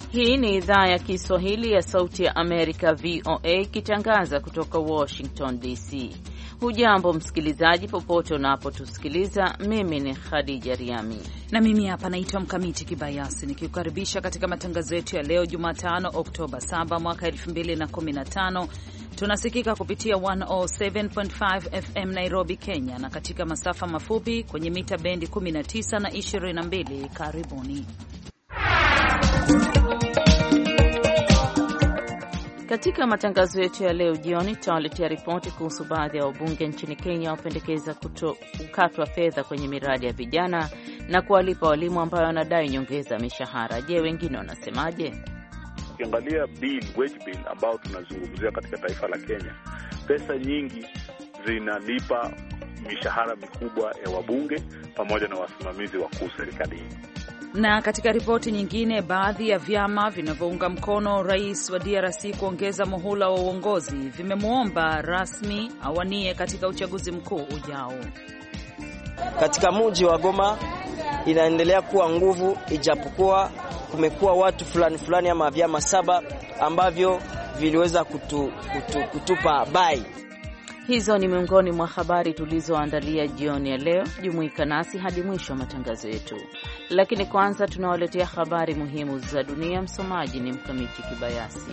Hii ni idhaa ya Kiswahili ya Sauti ya Amerika, VOA, ikitangaza kutoka Washington DC. Hujambo msikilizaji, popote unapotusikiliza. Mimi ni Khadija Riami na mimi hapa naitwa Mkamiti Kibayasi, nikikukaribisha katika matangazo yetu ya leo Jumatano Oktoba 7 mwaka 2015. Tunasikika kupitia 107.5 FM Nairobi, Kenya, na katika masafa mafupi kwenye mita bendi 19 na 22. Karibuni. Katika matangazo yetu ya leo jioni tutawaletea ripoti kuhusu baadhi ya wabunge nchini Kenya wapendekeza kukatwa fedha kwenye miradi ya vijana na kuwalipa walimu ambao wanadai nyongeza mishahara. Je, wengine wanasemaje? Ukiangalia wage bill ambao tunazungumzia katika taifa la Kenya, pesa nyingi zinalipa mishahara mikubwa ya wabunge pamoja na wasimamizi wakuu serikalini. Na katika ripoti nyingine, baadhi ya vyama vinavyounga mkono rais wa DRC kuongeza muhula wa uongozi vimemwomba rasmi awanie katika uchaguzi mkuu ujao. Katika mji wa Goma inaendelea kuwa nguvu, ijapokuwa kumekuwa watu fulani ama vyama 7 ambavyo viliweza kutupa bai. Hizo ni miongoni mwa habari tulizoandalia jioni ya leo. Jumuika nasi hadi mwisho wa matangazo yetu, lakini kwanza tunawaletea habari muhimu za dunia. Msomaji ni Mkamiti Kibayasi.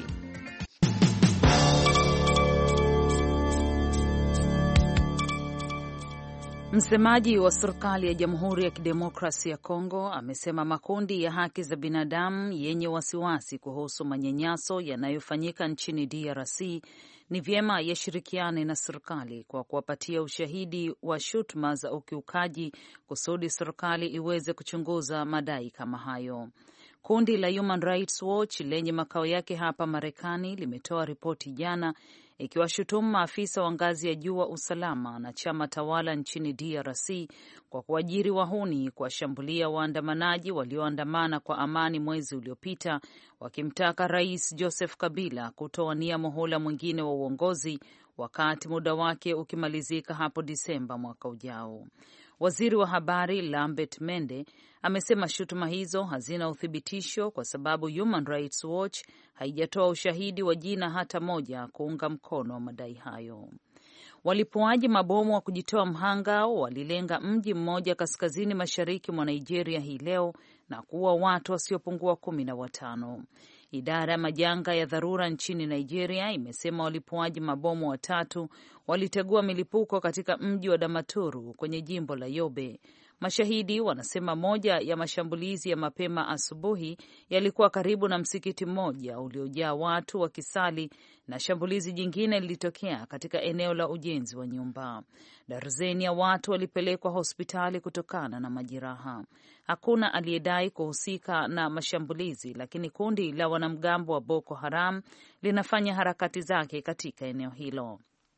Msemaji wa serikali ya Jamhuri ya Kidemokrasia ya Kongo amesema makundi ya haki za binadamu yenye wasiwasi kuhusu manyanyaso yanayofanyika nchini DRC ni vyema yashirikiane na serikali kwa kuwapatia ushahidi wa shutuma za ukiukaji kusudi serikali iweze kuchunguza madai kama hayo. Kundi la Human Rights Watch lenye makao yake hapa Marekani limetoa ripoti jana ikiwashutumu maafisa wa ngazi ya juu wa usalama na chama tawala nchini DRC kwa kuajiri wahuni kuwashambulia waandamanaji walioandamana kwa amani mwezi uliopita wakimtaka Rais Joseph Kabila kutowania muhula mwingine wa uongozi wakati muda wake ukimalizika hapo Disemba mwaka ujao. Waziri wa habari Lambert Mende amesema shutuma hizo hazina uthibitisho kwa sababu Human Rights Watch haijatoa ushahidi wa jina hata moja kuunga mkono madai hayo. Walipuaji mabomu wa kujitoa mhanga walilenga mji mmoja kaskazini mashariki mwa Nigeria hii leo na kuua watu wasiopungua 15. Idara ya majanga ya dharura nchini Nigeria imesema walipuaji mabomu 3 walitegua milipuko katika mji wa Damaturu kwenye jimbo la Yobe. Mashahidi wanasema moja ya mashambulizi ya mapema asubuhi yalikuwa karibu na msikiti mmoja uliojaa watu wakisali na shambulizi jingine lilitokea katika eneo la ujenzi wa nyumba. Darzeni ya watu walipelekwa hospitali kutokana na majeraha. Hakuna aliyedai kuhusika na mashambulizi, lakini kundi la wanamgambo wa Boko Haram linafanya harakati zake katika eneo hilo.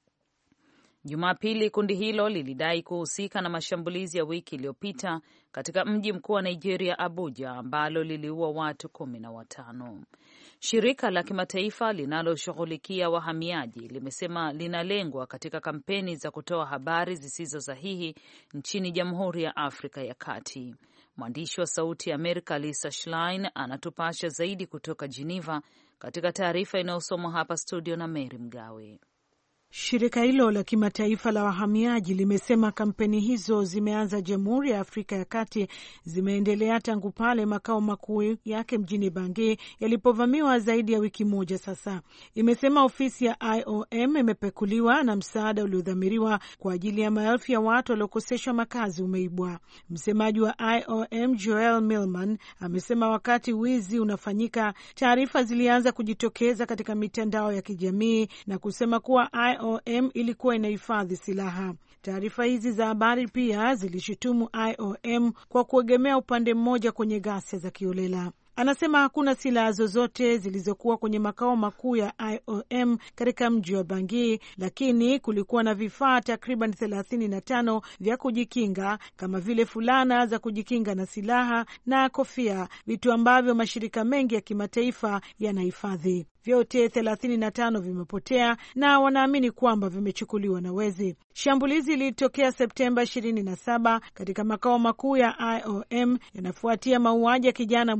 Jumapili kundi hilo lilidai kuhusika na mashambulizi ya wiki iliyopita katika mji mkuu wa Nigeria, Abuja, ambalo liliua watu 15. Shirika la kimataifa linaloshughulikia wahamiaji limesema linalengwa katika kampeni za kutoa habari zisizo sahihi nchini Jamhuri ya Afrika ya Kati. Mwandishi wa Sauti ya Amerika Lisa Schlein anatupasha zaidi kutoka Geneva katika taarifa inayosomwa hapa studio na Mary Mgawe. Shirika hilo la kimataifa la wahamiaji limesema kampeni hizo zimeanza Jamhuri ya Afrika ya Kati, zimeendelea tangu pale makao makuu yake mjini Bangui yalipovamiwa zaidi ya wiki moja sasa. Imesema ofisi ya IOM imepekuliwa na msaada uliodhamiriwa kwa ajili ya maelfu ya watu waliokoseshwa makazi umeibwa. Msemaji wa IOM Joel Millman amesema wakati wizi unafanyika, taarifa zilianza kujitokeza katika mitandao ya kijamii na kusema kuwa IOM ilikuwa inahifadhi silaha. Taarifa hizi za habari pia zilishutumu IOM kwa kuegemea upande mmoja kwenye ghasia za kiolela. Anasema hakuna silaha zozote zilizokuwa kwenye makao makuu ya IOM katika mji wa Bangui, lakini kulikuwa na vifaa takriban 35 vya kujikinga kama vile fulana za kujikinga na silaha na kofia, vitu ambavyo mashirika mengi ya kimataifa yanahifadhi. Vyote 35 vimepotea na wanaamini kwamba vimechukuliwa na wezi. Shambulizi lilitokea Septemba 27 katika makao makuu ya IOM, yanafuatia mauaji ya kijana Muislamu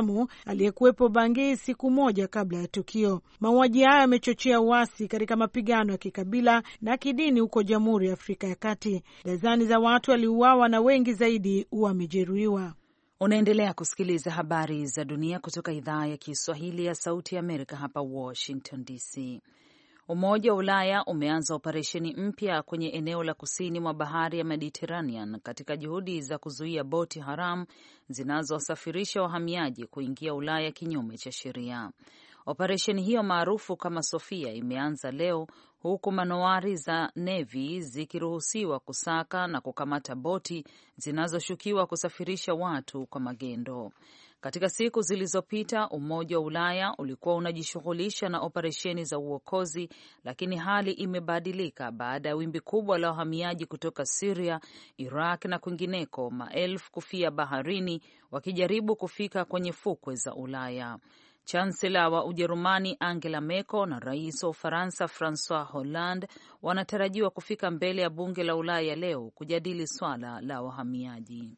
Kiislamu aliyekuwepo Bangui siku moja kabla ya tukio. Mauaji hayo yamechochea uasi katika mapigano ya kikabila na kidini huko Jamhuri ya Afrika ya Kati. Dazani za watu waliuawa na wengi zaidi wamejeruhiwa. Unaendelea kusikiliza habari za dunia kutoka idhaa ya Kiswahili ya Sauti ya Amerika hapa Washington DC. Umoja wa Ulaya umeanza operesheni mpya kwenye eneo la kusini mwa bahari ya Mediterranean katika juhudi za kuzuia boti haramu zinazowasafirisha wahamiaji kuingia Ulaya kinyume cha sheria. Operesheni hiyo maarufu kama Sofia imeanza leo huku manowari za Navy zikiruhusiwa kusaka na kukamata boti zinazoshukiwa kusafirisha watu kwa magendo. Katika siku zilizopita, Umoja wa Ulaya ulikuwa unajishughulisha na operesheni za uokozi, lakini hali imebadilika baada ya wimbi kubwa la wahamiaji kutoka Syria, Iraq na kwingineko, maelfu kufia baharini wakijaribu kufika kwenye fukwe za Ulaya. Chancellor wa Ujerumani Angela Merkel na Rais wa Ufaransa Francois Hollande wanatarajiwa kufika mbele ya bunge la Ulaya leo kujadili swala la wahamiaji.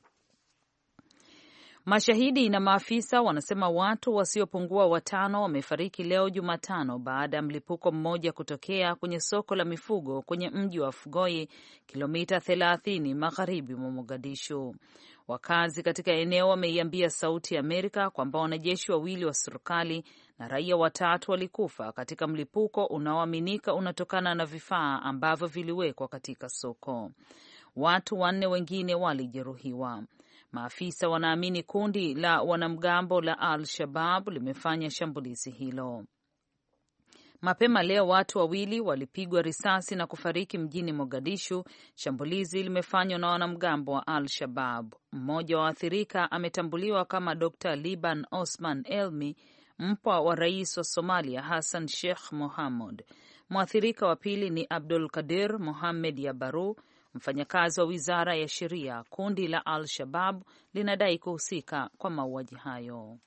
Mashahidi na maafisa wanasema watu wasiopungua 5 wamefariki leo Jumatano baada ya mlipuko mmoja kutokea kwenye soko la mifugo kwenye mji wa Afgoye, kilomita 30 magharibi mwa Mogadishu. Wakazi katika eneo wameiambia Sauti ya Amerika kwamba wanajeshi 2 wa serikali na raia 3 walikufa katika mlipuko unaoaminika unatokana na vifaa ambavyo viliwekwa katika soko. Watu 4 wengine walijeruhiwa. Maafisa wanaamini kundi la wanamgambo la Al-Shabaab limefanya shambulizi hilo. Mapema leo watu 2 walipigwa risasi na kufariki mjini Mogadishu. Shambulizi limefanywa na wanamgambo wa Al-Shabaab. Mmoja wa waathirika ametambuliwa kama Dr. Liban Osman Elmi, mpwa wa rais wa Somalia Hassan Sheikh Mohamud. Mwathirika wa pili ni Abdul Qadir Mohamed Yabaru, mfanyakazi wa Wizara ya Sheria. Kundi la Al-Shabaab linadai kuhusika kwa mauaji hayo.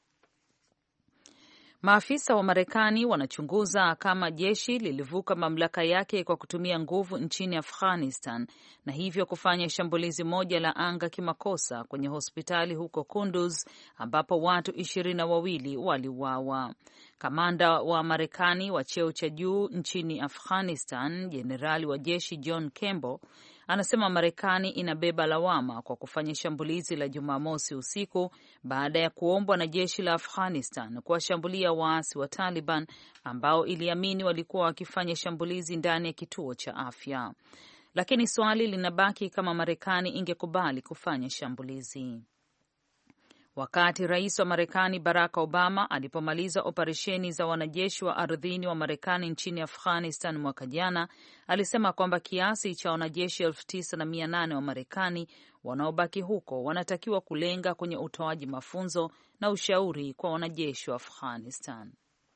Maafisa wa Marekani wanachunguza kama jeshi lilivuka mamlaka yake kwa kutumia nguvu nchini Afghanistan na hivyo kufanya shambulizi moja la anga kimakosa kwenye hospitali huko Kunduz ambapo watu 22 waliuawa. Kamanda wa Marekani wa cheo cha juu nchini Afghanistan, jenerali wa jeshi John Campbell, anasema Marekani inabeba lawama kwa kufanya shambulizi la Jumamosi usiku baada ya kuombwa na jeshi la Afghanistan kuwashambulia waasi wa Taliban ambao iliamini walikuwa wakifanya shambulizi ndani ya kituo cha afya. Lakini swali linabaki kama Marekani ingekubali kufanya shambulizi. Wakati rais wa Marekani Barack Obama alipomaliza operesheni za wanajeshi wa ardhini wa Marekani nchini Afghanistan mwaka jana, alisema kwamba kiasi cha wanajeshi 9,800 wa Marekani wanaobaki huko wanatakiwa kulenga kwenye utoaji mafunzo na ushauri kwa wanajeshi wa Afghanistan.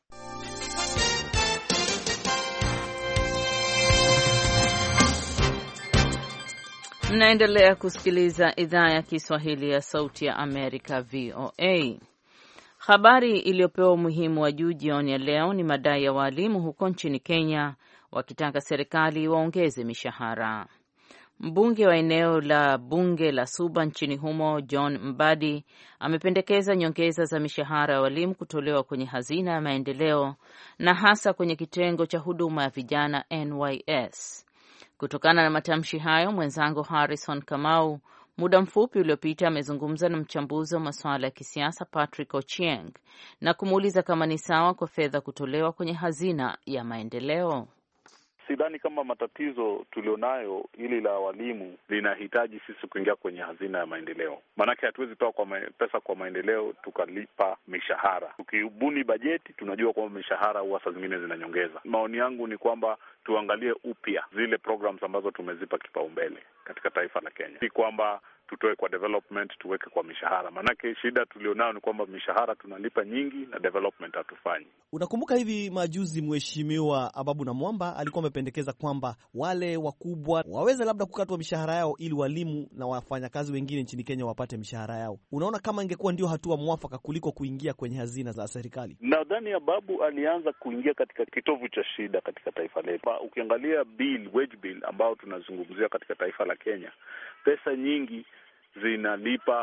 Mnaendelea kusikiliza idhaa ya Kiswahili ya Sauti ya Amerika, VOA. Habari iliyopewa umuhimu wa juu jioni ya leo ni madai ya walimu huko nchini Kenya wakitaka serikali waongeze mishahara. Mbunge wa eneo la bunge la Suba nchini humo, John Mbadi, amependekeza nyongeza za mishahara ya walimu kutolewa kwenye hazina ya maendeleo na hasa kwenye kitengo cha huduma ya vijana NYS. Kutokana na matamshi hayo, mwenzangu Harrison Kamau muda mfupi uliopita amezungumza na mchambuzi wa masuala ya kisiasa Patrick Ochieng na kumuuliza kama ni sawa kwa fedha kutolewa kwenye hazina ya maendeleo. Sidhani kama matatizo tulionayo hili la walimu linahitaji sisi kuingia kwenye hazina ya maendeleo. Maanake hatuwezi toa pesa kwa maendeleo tukalipa mishahara. Tukibuni bajeti tunajua kwamba mishahara huwa saa zingine zinanyongeza. Maoni yangu ni kwamba tuangalie upya zile programs ambazo tumezipa kipaumbele katika taifa la Kenya. Si kwamba tutoe kwa development tuweke kwa mishahara. Maanake shida tulionayo ni kwamba mishahara tunalipa nyingi na development hatufanyi. Unakumbuka hivi majuzi Mheshimiwa Ababu Namwamba alikuwa amependekeza kwamba wale wakubwa waweze labda kukatwa mishahara yao ili walimu na wafanyakazi wengine nchini Kenya wapate mishahara yao. Unaona kama ingekuwa ndio hatua mwafaka kuliko kuingia kwenye hazina za serikali? Nadhani Ababu alianza kuingia katika kitovu cha shida katika taifa letu. Ukiangalia wage bill ambao tunazungumzia katika taifa la Kenya, pesa nyingi zinalipa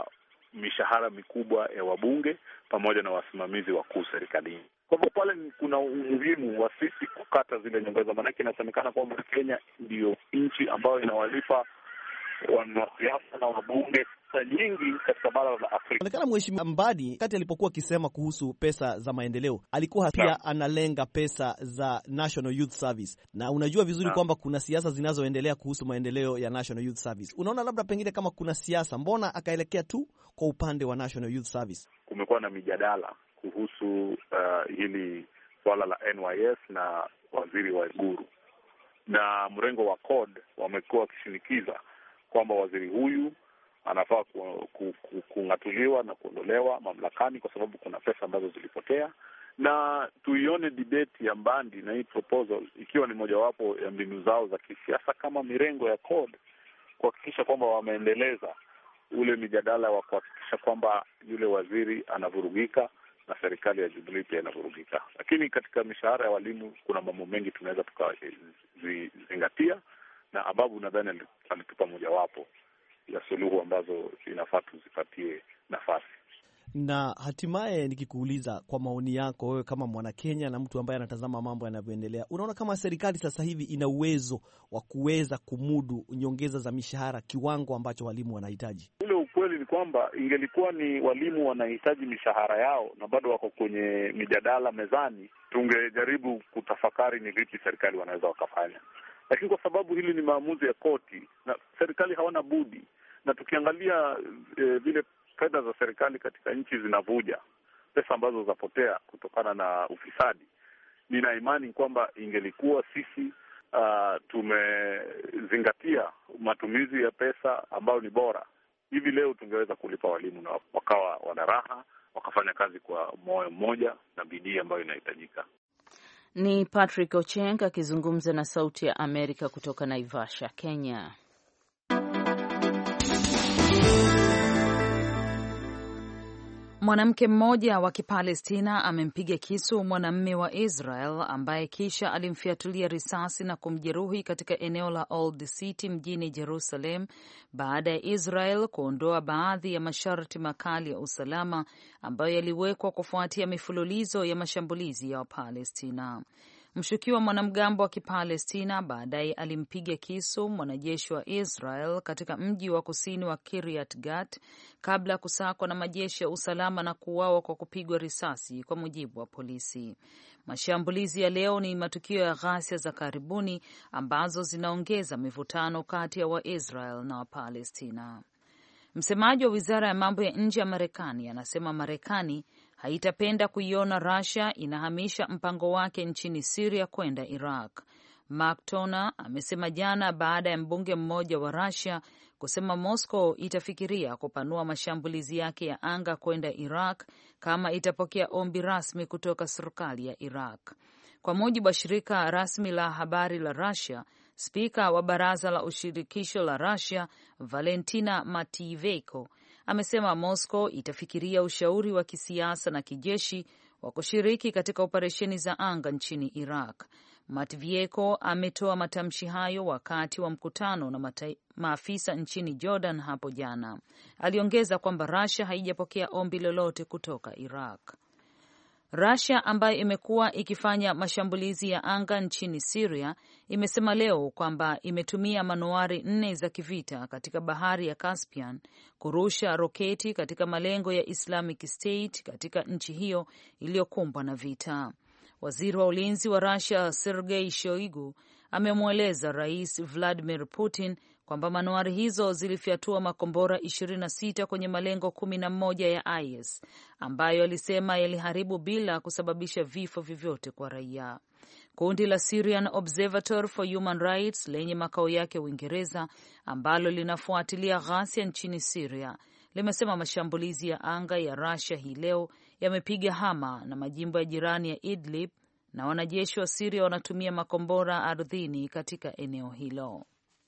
mishahara mikubwa ya wabunge pamoja na wasimamizi wakuu serikalini. Kwa hivyo pale kuna umuhimu wa sisi kukata zile nyongeza, maanake inasemekana kwamba Kenya ndiyo nchi ambayo inawalipa wanasiasa na wabunge pesa nyingi katika bara la Afrika. Inaonekana Mheshimiwa Mbadi wakati alipokuwa akisema kuhusu pesa za maendeleo alikuwa pia analenga pesa za National Youth Service, na unajua vizuri kwamba kuna siasa zinazoendelea kuhusu maendeleo ya National Youth Service. Unaona labda pengine kama kuna siasa, mbona akaelekea tu kwa upande wa National Youth Service? Kumekuwa na mijadala kuhusu hili swala la NYS na waziri wa Iguru, na mrengo wa CORD wamekuwa wakishinikiza kwamba waziri huyu anafaa kung'atuliwa na kuondolewa mamlakani kwa sababu kuna pesa ambazo zilipotea, na tuione debate ya Mbadi na hii proposal ikiwa ni mojawapo ya mbinu zao za kisiasa kama mirengo ya CORD kuhakikisha kwamba wameendeleza ule mijadala wa kuhakikisha kwamba yule waziri anavurugika na serikali ya Jubilee pia inavurugika. Lakini katika mishahara ya walimu kuna mambo mengi tunaweza tukazingatia, na Ababu nadhani alitupa mojawapo ya suluhu ambazo inafaa tuzipatie nafasi. Na hatimaye nikikuuliza kwa maoni yako wewe kama mwana Kenya na mtu ambaye anatazama mambo yanavyoendelea, unaona kama serikali sasa hivi ina uwezo wa kuweza kumudu nyongeza za mishahara kiwango ambacho walimu wanahitaji? Ule ukweli ni kwamba ingelikuwa ni walimu wanahitaji mishahara yao na bado wako kwenye mijadala mezani, tungejaribu kutafakari ni vipi serikali wanaweza wakafanya. Lakini kwa sababu hili ni maamuzi ya koti na serikali hawana budi, na tukiangalia vile fedha za serikali katika nchi zinavuja, pesa ambazo zapotea kutokana na ufisadi, nina imani kwamba ingelikuwa sisi tumezingatia matumizi ya pesa ambayo ni bora, hivi leo tungeweza kulipa walimu na wakawa wana raha, wakafanya kazi kwa moyo mmoja na bidii ambayo inahitajika. Ni Patrick Ocheng akizungumza na Sauti ya Amerika kutoka Naivasha, Kenya. Mwanamke mmoja wa Kipalestina amempiga kisu mwanamume wa Israel ambaye kisha alimfiatulia risasi na kumjeruhi katika eneo la Old City mjini Jerusalem baada ya Israel kuondoa baadhi ya masharti makali ya usalama ambayo yaliwekwa kufuatia mifululizo ya mashambulizi ya Wapalestina. Mshukiwa mwanamgambo wa Kipalestina baadaye alimpiga kisu mwanajeshi wa Israel katika mji wa kusini wa Kiryat Gat kabla ya kusakwa na majeshi ya usalama na kuuawa kwa kupigwa risasi, kwa mujibu wa polisi. Mashambulizi ya leo ni matukio ya ghasia za karibuni ambazo zinaongeza mivutano kati ya Waisrael na Wapalestina. Msemaji wa wizara ya mambo ya nje ya Marekani anasema Marekani haitapenda kuiona Russia inahamisha mpango wake nchini Syria kwenda Iraq. Mark Toner amesema jana baada ya mbunge mmoja wa Russia kusema Moscow itafikiria kupanua mashambulizi yake ya anga kwenda Iraq kama itapokea ombi rasmi kutoka serikali ya Iraq. Kwa mujibu wa shirika rasmi la habari la Russia, spika wa baraza la ushirikisho la Russia Valentina Matviyenko amesema Moscow itafikiria ushauri wa kisiasa na kijeshi wa kushiriki katika operesheni za anga nchini Iraq. Matviyenko ametoa matamshi hayo wakati wa mkutano na maafisa nchini Jordan hapo jana. Aliongeza kwamba Russia haijapokea ombi lolote kutoka Iraq. Russia ambayo imekuwa ikifanya mashambulizi ya anga nchini Syria imesema leo kwamba imetumia manowari 4 za kivita katika bahari ya Caspian kurusha roketi katika malengo ya Islamic State katika nchi hiyo iliyokumbwa na vita. Waziri wa ulinzi wa Russia Sergei Shoigu amemweleza Rais Vladimir Putin kwamba manowari hizo zilifyatua makombora 26 kwenye malengo 11 ya IS ambayo alisema yaliharibu bila kusababisha vifo vyovyote kwa raia. Kundi la Syrian Observatory for Human Rights lenye makao yake Uingereza ambalo linafuatilia ghasia nchini Syria limesema mashambulizi ya anga ya Russia hii leo yamepiga Hama na majimbo ya jirani ya Idlib na wanajeshi wa Syria wanatumia makombora ardhini katika eneo hilo.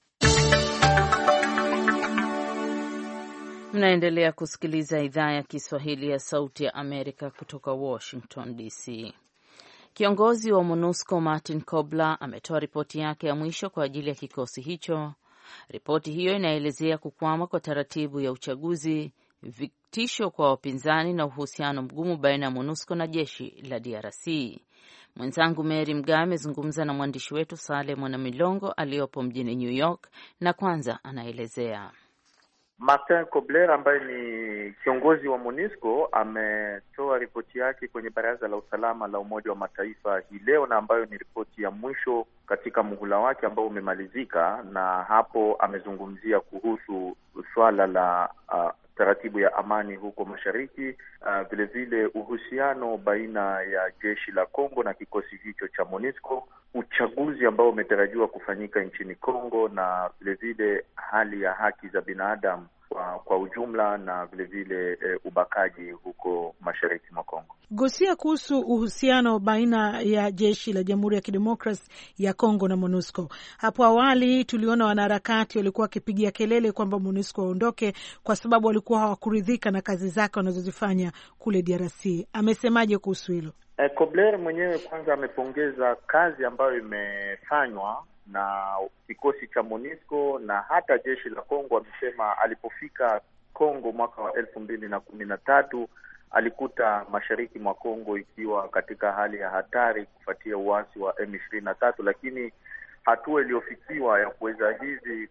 Mnaendelea kusikiliza idhaa ya Kiswahili ya Sauti ya Amerika kutoka Washington DC. Kiongozi wa MONUSCO Martin Kobler ametoa ripoti yake ya mwisho kwa ajili ya kikosi hicho. Ripoti hiyo inaelezea kukwama kwa taratibu ya uchaguzi, vitisho kwa wapinzani na uhusiano mgumu baina ya MONUSCO na jeshi la DRC. Mwenzangu Mary Mgawe amezungumza na mwandishi wetu Saleh Mwanamilongo aliyopo mjini New York, na kwanza anaelezea. Martin Kobler ambaye ni kiongozi wa MONUSCO ametoa ripoti yake kwenye Baraza la Usalama la Umoja wa Mataifa hii leo, na ambayo ni ripoti ya mwisho katika muhula wake ambao umemalizika, na hapo amezungumzia kuhusu swala la taratibu ya amani huko mashariki, vile vile uhusiano baina ya jeshi la Kongo na kikosi hicho cha MONUSCO, uchaguzi ambao umetarajiwa kufanyika nchini Kongo, na vile vile hali ya haki za binadamu kwa ujumla, na vile vile ubakaji huko mashariki mwa Kongo. Gusia kuhusu uhusiano baina ya jeshi la Jamhuri ya Kidemokrasi ya Kongo na MONUSCO. Hapo awali tuliona wanaharakati walikuwa wakipigia kelele kwamba MONUSCO waondoke kwa sababu walikuwa hawakuridhika na kazi zake wanazozifanya kule DRC. Amesemaje kuhusu hilo? Kobler mwenyewe kwanza amepongeza kazi ambayo imefanywa na kikosi cha MONUSCO na hata jeshi la Kongo. Amesema alipofika Kongo mwaka wa 2013 alikuta mashariki mwa Kongo ikiwa katika hali ya hatari kufuatia uasi wa M23, lakini hatua iliyofikiwa ya kuweza hivi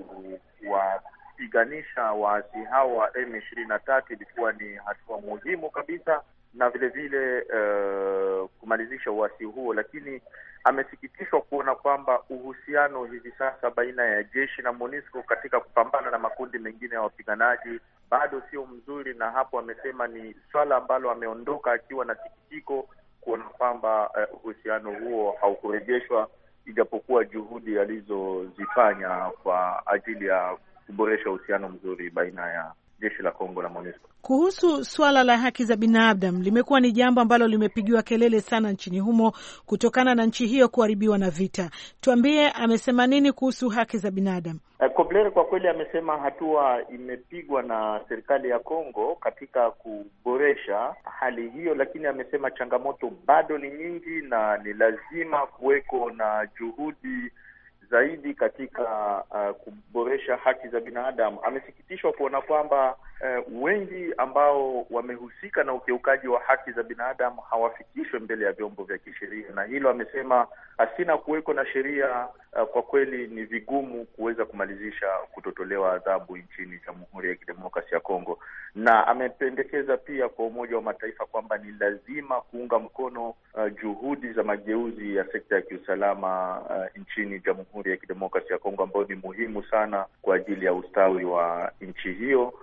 kuwapiganisha waasi hao wa M23 ilikuwa ni hatua muhimu kabisa, na vile vile kumalizisha uasi huo. Lakini amesikitishwa kuona kwamba uhusiano hivi sasa baina ya jeshi na MONUSCO katika kupambana na makundi mengine ya wapiganaji bado sio mzuri, na hapo amesema ni swala ambalo ameondoka akiwa na sikitiko kuona kwamba uhusiano huo haukurejeshwa, ijapokuwa juhudi alizozifanya kwa ajili ya kuboresha uhusiano mzuri baina ya jeshi la Kongo na MONUSCO. Kuhusu swala la haki za binadamu, limekuwa ni jambo ambalo limepigiwa kelele sana nchini humo kutokana na nchi hiyo kuharibiwa na vita. Tuambie, amesema nini kuhusu haki za binadamu? Kobler kwa kweli amesema hatua imepigwa na serikali ya Kongo katika kuboresha hali hiyo, lakini amesema changamoto bado ni nyingi na ni lazima kuweko na juhudi zaidi katika kuboresha haki za binadamu. Amesikitishwa kuona kwamba wengi ambao wamehusika na ukiukaji wa haki za binadamu hawafikishwe mbele ya vyombo vya kisheria, na hilo amesema hasina kuweko na sheria, kwa kweli ni vigumu kuweza kumalizisha kutotolewa adhabu nchini Jamhuri ya Kidemokrasia ya Kongo. Na amependekeza pia kwa Umoja wa Mataifa kwamba ni lazima kuunga mkono juhudi za mageuzi ya sekta ya kiusalama nchini Jamhuri ya Kidemokrasia ya Kongo, ambayo ni muhimu sana kwa ajili ya ustawi wa nchi hiyo.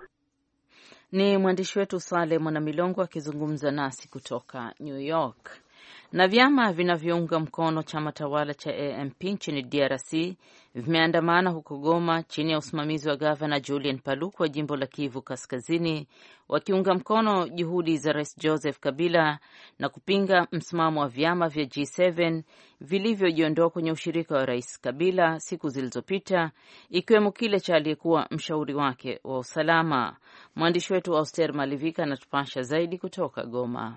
Ni mwandishi wetu Saleh Mwanamilongo akizungumza nasi kutoka New York. Na vyama vinavyounga mkono chama tawala cha AMP nchini DRC vimeandamana huko Goma chini ya usimamizi wa gavana Julien Paluku wa jimbo la Kivu Kaskazini, wakiunga mkono juhudi za Rais Joseph Kabila na kupinga msimamo wa vyama vya G7 vilivyojiondoa kwenye ushirika wa Rais Kabila siku zilizopita, ikiwemo kile cha aliyekuwa mshauri wake wa usalama. Mwandishi wetu Auster Malivika anatupasha zaidi kutoka Goma.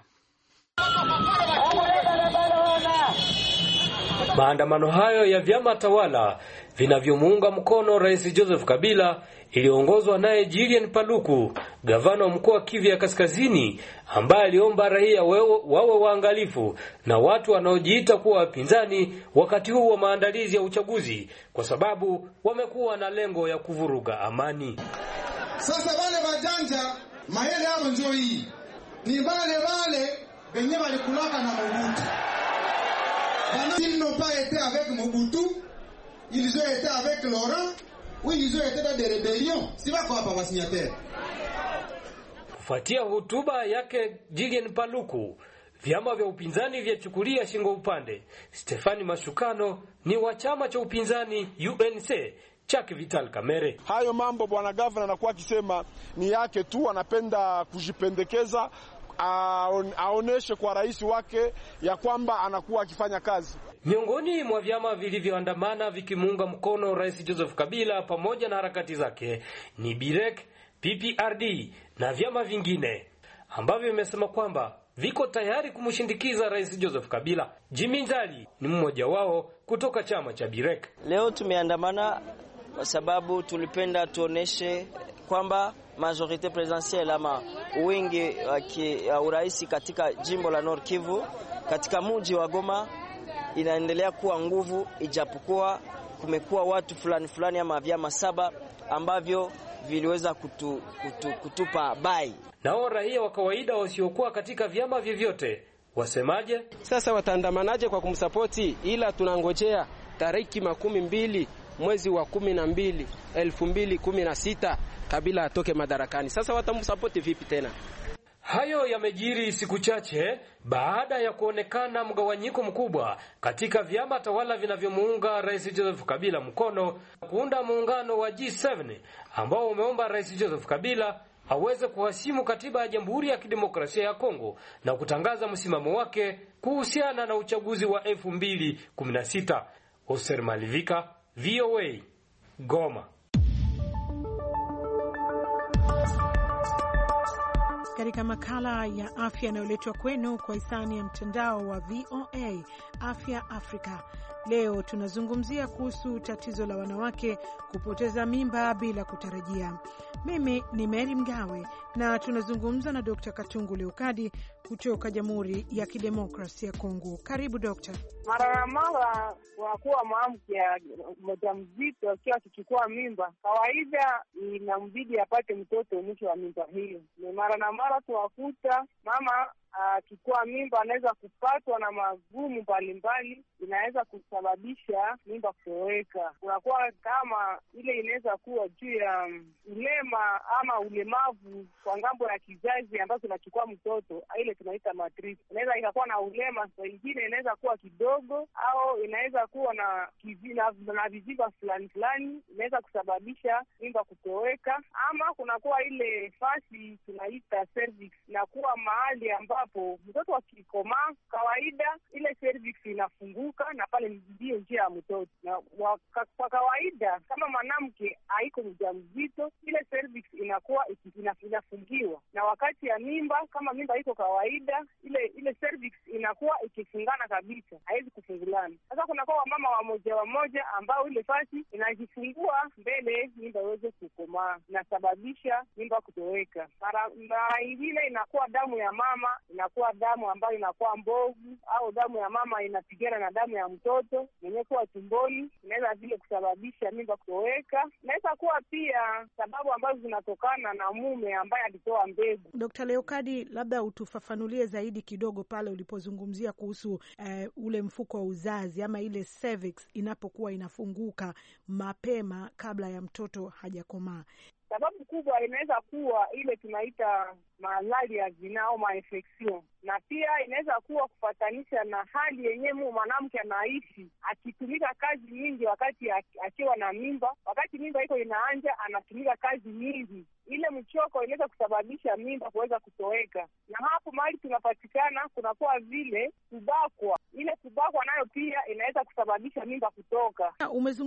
Maandamano hayo ya vyama tawala vinavyomuunga mkono Rais Joseph Kabila iliongozwa naye Julien Paluku, gavana wa mkoa wa Kivu ya Kaskazini, ambaye aliomba raia wawe waangalifu na watu wanaojiita kuwa wapinzani wakati huu wa maandalizi ya uchaguzi, kwa sababu wamekuwa na lengo ya kuvuruga amani. Sasa wale wajanja mahele hapo njoo hii ni wale wenye walikulaka na Mobutu. Ils n'ont pas été avec Mobutu, ils ont été avec Laurent, ou ils ont été dans des rébellions. C'est pas quoi par signataire. Kufuatia hotuba yake Julien Paluku, vyama vya upinzani vyachukulia shingo upande. Stefani Mashukano ni wa chama cha upinzani UNC chake Vital Kamerhe. Hayo mambo bwana governor anakuwa akisema ni yake tu, anapenda kujipendekeza, aoneshe kwa rais wake ya kwamba anakuwa akifanya kazi. Miongoni mwa vyama vilivyoandamana vikimuunga mkono Rais Joseph Kabila pamoja na harakati zake ni Birek, PPRD na vyama vingine ambavyo vimesema kwamba viko tayari kumshindikiza Rais Joseph Kabila. Jimmy Nzali ni mmoja wao kutoka chama cha Birek. Leo tumeandamana kwa sababu tulipenda tuoneshe kwamba majorite presidentielle ama wingi wa urais katika jimbo la Nord Kivu katika mji wa Goma inaendelea kuwa nguvu, ijapokuwa kumekuwa watu fulani ama vyama 7 ambavyo viliweza kutupa bai. Nao raia wa kawaida wasiokuwa katika vyama vyovyote wasemaje? Sasa wataandamanaje kwa kumsapoti? Ila tunangojea tariki 12 mwezi wa 12 2016 Kabila atoke madarakani. Sasa watamsapoti vipi tena? Hayo yamejiri siku chache baada ya kuonekana mgawanyiko mkubwa katika vyama tawala vinavyomuunga Rais Joseph Kabila mkono kuunda muungano wa G7 ambao umeomba Rais Joseph Kabila aweze kuheshimu katiba ya Jamhuri ya Kidemokrasia ya Kongo na kutangaza msimamo wake kuhusiana na uchaguzi wa 2016. Oser Malivika, VOA, Goma. Katika makala ya afya yanayoletwa kwenu kwa hisani ya mtandao wa VOA Afya Afrika, leo tunazungumzia kuhusu tatizo la wanawake kupoteza mimba bila kutarajia. Mimi ni Mary Mgawe na tunazungumza na Dr. Katungu Leokadi kutoka Jamhuri ya Kidemokrasia ya Kongo. Karibu Dr. Mara kwa kuwa mwanamke mjamzito akiwa akichukua mimba, kawaida inambidi apate mtoto mwisho wa mimba hiyo. Ni mara tuwakuta mama akikuwa mimba anaweza kupatwa na magumu mbalimbali, inaweza kusababisha mimba kutoweka. Kunakuwa kama ile inaweza kuwa juu ya ulema ama ulemavu kwa ngambo ya kizazi ambazo tunachukua mtoto, ile tunaita matrice. Inaweza ikakuwa na ulema, wengine inaweza kuwa kidogo au inaweza kuwa na viziba fulani, inaweza kusababisha mimba kutoweka. Ama kunakuwa ile fasi tunaita cervix, na kuwa mahali ambapo mtoto akikomaa kawaida ile cervix inafunguka na pale ndio njia ya mtoto. Na kwa kawaida kama mwanamke haiko mjamzito, ile cervix inakuwa inafungiwa, na wakati ya mimba kama mimba iko kawaida, ile cervix inakuwa ikifungana kabisa, haiwezi kufungulana. Sasa kuna kwa mama wa moja ambao ile fasi inajifungua mbele mimba iweze kukomaa, inasababisha mimba kutoweka. Mara nyingine inakuwa damu ya mama, inakuwa damu ambayo inakuwa mbovu, au damu ya mama inapigana na damu ya mtoto mwenye kuwa tumboni, inaweza vile kusababisha mimba kutoweka. Inaweza kuwa pia sababu ambazo zinatokana na mume ambaye alitoa mbegu. Dr. Leokadi, labda utufafanulie zaidi kidogo pale ulipozungumzia kuhusu ule mfuko wa uzazi ama ile cervix inapokuwa inafunguka mapema kabla ya mtoto hajakomaa. Sababu kubwa inaweza kuwa ile tunaita malali ya zinaa au infection, na pia inaweza kuwa kufatanisha na hali yenyewe mwanamke anaishi akitumika kazi nyingi wakati akiwa na mimba. Wakati mimba iko inaanja anatumika kazi nyingi, ile mchoko inaweza kusababisha mimba kuweza kutoweka. Na hapo mahali tunapatikana kunakuwa vile kubakwa, ile kubakwa nayo pia inaweza kusababisha mimba kutoka.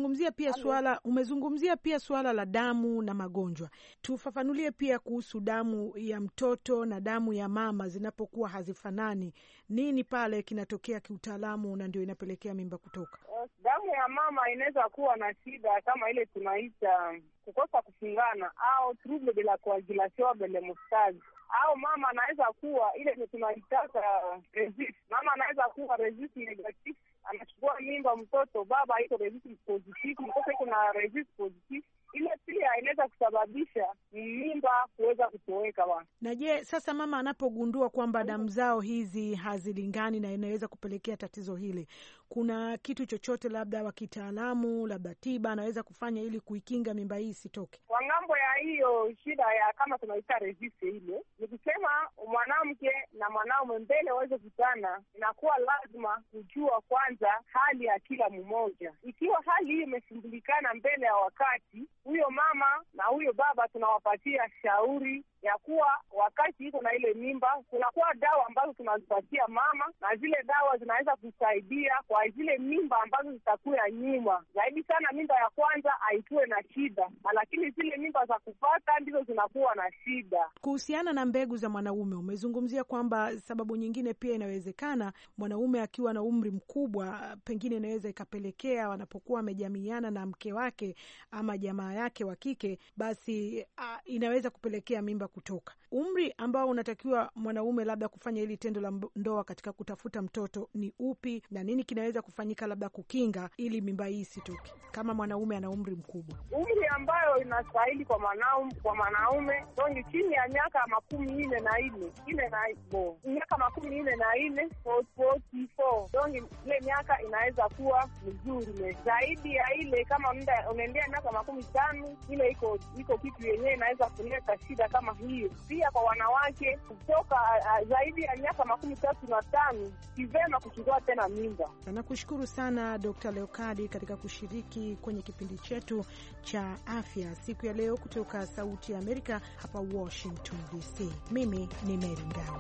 Umezungumzia pia suala la damu na magonjwa. Tufafanulie pia kuhusu damu ya mtoto na damu ya mama zinapokuwa hazifanani. Nini pale kinatokea kiutaalamu na ndio inapelekea mimba kutoka? Damu ya mama inaweza kuwa na shida kama ile tunaita kukosa kufungana au trouble de la coagulation de l'hémostase, au mama anaweza kuwa ile tunaitaka resist. Mama anaweza kuwa resist negative, anachukua mimba mtoto, baba iko resist positive, mtoto iko na resist positive, ile pia inaweza kusababisha mimba kuweza kutoweka. Na je, sasa mama anapogundua kwamba damu zao hizi hazilingani na inaweza kupelekea tatizo hili, kuna kitu chochote labda wa kitaalamu, labda tiba anaweza kufanya ili kuikinga mimba hii isitoke? Kwa ngambo ya hiyo shida ya kama tunaita resist, ile ni kusema mwanamke na mwanaume mbele waweze kutana, inakuwa lazima kujua kwanza hali ya kila mmoja. Ikiwa hali hii imesumbulikana mbele ya wakati, huyo mama na huyo baba tunawapatia shauri ya kuwa wakati iko na ile mimba, kunakuwa dawa ambazo tunazipatia mama, na zile dawa zinaweza kusaidia kwa zile mimba ambazo zitakuwa nyuma. Zaidi sana mimba ya kwanza haikuwe na shida, lakini zile mimba za kupata ndizo zinakuwa na shida. Kuhusiana na mbegu za mwanaume, umezungumzia kwamba sababu nyingine pia inawezekana mwanaume akiwa na umri mkubwa, pengine inaweza ikapelekea wanapokuwa wamejamiana na mke wake ama jamaa yake wa kike, basi inaweza kupelekea mimba kutoka. Umri ambao unatakiwa mwanaume labda kufanya hili tendo la ndoa katika kutafuta mtoto ni upi, na nini kinaweza kufanyika labda kukinga ili mimba hii isitoke kama mwanaume ana umri mkubwa? Umri ambayo inastahili kwa mwanaume ndio chini ya miaka 44 miaka 44 ndio ile miaka inaweza kuwa mzuri. Zaidi ya ile kama unaendea miaka 15, ile iko kitu yenyewe inaweza kuleta shida kama hiyo. Pia kwa wanawake kutoka zaidi ya miaka 35 si vema kuchukua tena mimba. Nakushukuru sana Dr. Leokadi katika kushiriki kwenye kipindi chetu cha afya siku ya leo kutoka Sauti ya Amerika hapa Washington DC. Mimi ni Mary Mgawe.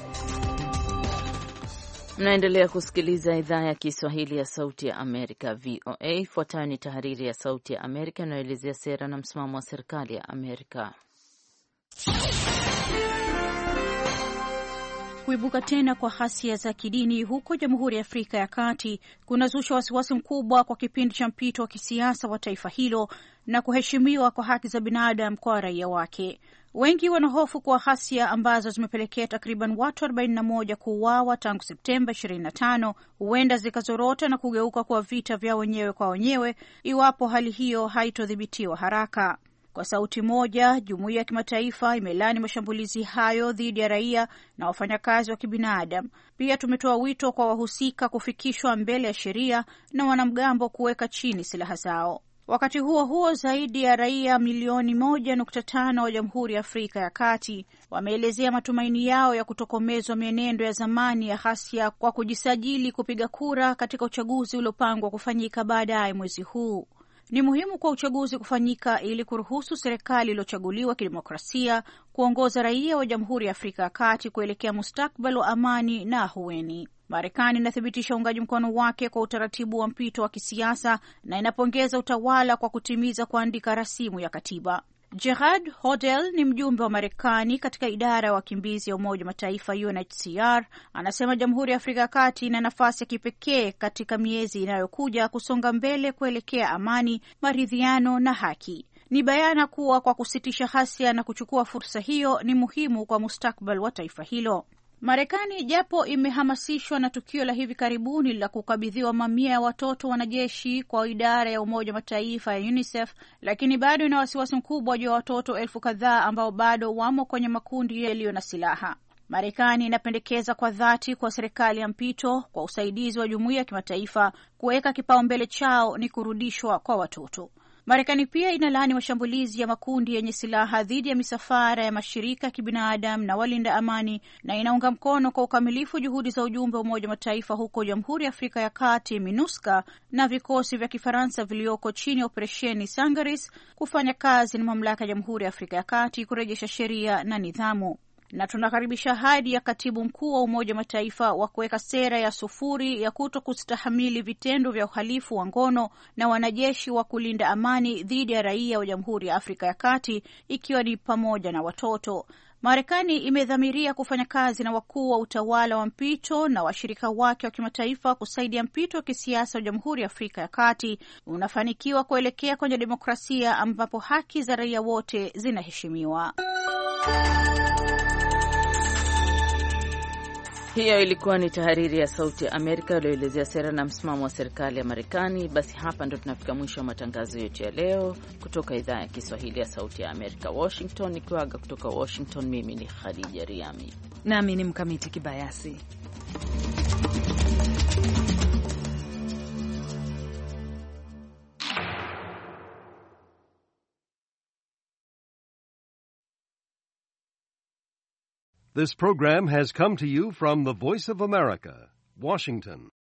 Mnaendelea kusikiliza idhaa ya Kiswahili ya Sauti ya Amerika, VOA. Ifuatayo ni tahariri ya Sauti ya Amerika inayoelezea sera na msimamo wa serikali ya Amerika. Kuibuka tena kwa ghasia za kidini huko Jamhuri ya Afrika ya Kati kunazusha wasiwasi mkubwa kwa kipindi cha mpito wa kisiasa wa taifa hilo na kuheshimiwa kwa haki za binadamu kwa raia wake. Wengi wanahofu kwa ghasia ambazo zimepelekea takriban watu 41 kuuawa tangu Septemba 25 huenda zikazorota na kugeuka kwa vita vya wenyewe kwa wenyewe iwapo hali hiyo haitodhibitiwa haraka. Kwa sauti moja, jumuiya ya kimataifa imelani mashambulizi hayo dhidi ya raia na wafanyakazi wa kibinadamu. Pia tumetoa wito kwa wahusika kufikishwa mbele ya sheria na wanamgambo kuweka chini silaha zao. Wakati huo huo, zaidi ya raia milioni 1.5 wa Jamhuri ya Afrika ya Kati wameelezea matumaini yao ya kutokomezwa mienendo ya zamani ya ghasia kwa kujisajili kupiga kura katika uchaguzi uliopangwa kufanyika baadaye mwezi huu. Ni muhimu kwa uchaguzi kufanyika ili kuruhusu serikali iliyochaguliwa kidemokrasia kuongoza raia wa Jamhuri ya Afrika ya Kati kuelekea mustakabali wa amani na ahueni. Marekani inathibitisha uungaji mkono wake kwa utaratibu wa mpito wa kisiasa na inapongeza utawala kwa kutimiza kuandika rasimu ya katiba. Gerard Hodel ni mjumbe wa Marekani katika idara ya wakimbizi ya Umoja wa Mataifa UNHCR. Anasema Jamhuri ya Afrika ya Kati ina nafasi ya kipekee katika miezi inayokuja kusonga mbele kuelekea amani, maridhiano na haki. Ni bayana kuwa kwa kusitisha ghasia na kuchukua fursa hiyo ni muhimu kwa mustakabali wa taifa hilo. Marekani japo imehamasishwa na tukio la hivi karibuni la kukabidhiwa mamia ya watoto wanajeshi kwa idara ya Umoja wa Mataifa ya UNICEF, lakini bado ina wasiwasi mkubwa juu ya watoto 1000 kadhaa ambao bado wamo kwenye makundi yaliyo na silaha. Marekani inapendekeza kwa dhati kwa serikali ya mpito kwa usaidizi wa jumuiya ya kimataifa kuweka kipaumbele chao ni kurudishwa kwa watoto. Marekani pia inalaani mashambulizi ya makundi yenye silaha dhidi ya misafara ya mashirika ya kibinadamu na walinda amani na inaunga mkono kwa ukamilifu juhudi za ujumbe wa Umoja wa Mataifa huko Jamhuri ya Afrika ya Kati MINUSCA na vikosi vya Kifaransa vilioko chini ya operesheni Sangaris kufanya kazi na mamlaka ya Jamhuri ya Afrika ya Kati kurejesha sheria na nidhamu. Na tunakaribisha ahadi ya katibu mkuu wa Umoja wa Mataifa wa kuweka sera ya sufuri ya kuto kustahamili vitendo vya uhalifu wa ngono na wanajeshi wa kulinda amani dhidi ya raia wa Jamhuri ya Afrika ya Kati, ikiwa ni pamoja na watoto. Marekani imedhamiria kufanya kazi na wakuu wa utawala wa mpito na washirika wake wa kimataifa kusaidia mpito wa kisiasa wa Jamhuri ya Afrika ya Kati unafanikiwa kuelekea kwenye demokrasia ambapo haki za raia wote zinaheshimiwa. Hiyo ilikuwa ni tahariri ya Sauti ya Amerika iliyoelezea sera na msimamo wa serikali ya Marekani. Basi hapa ndo tunafika mwisho wa matangazo yetu ya leo kutoka idhaa ya Kiswahili ya Sauti ya Amerika, Washington. Nikiwaga kutoka Washington, mimi ni Khadija Riami nami ni Mkamiti Kibayasi. This program has come to you from the Voice of America, Washington.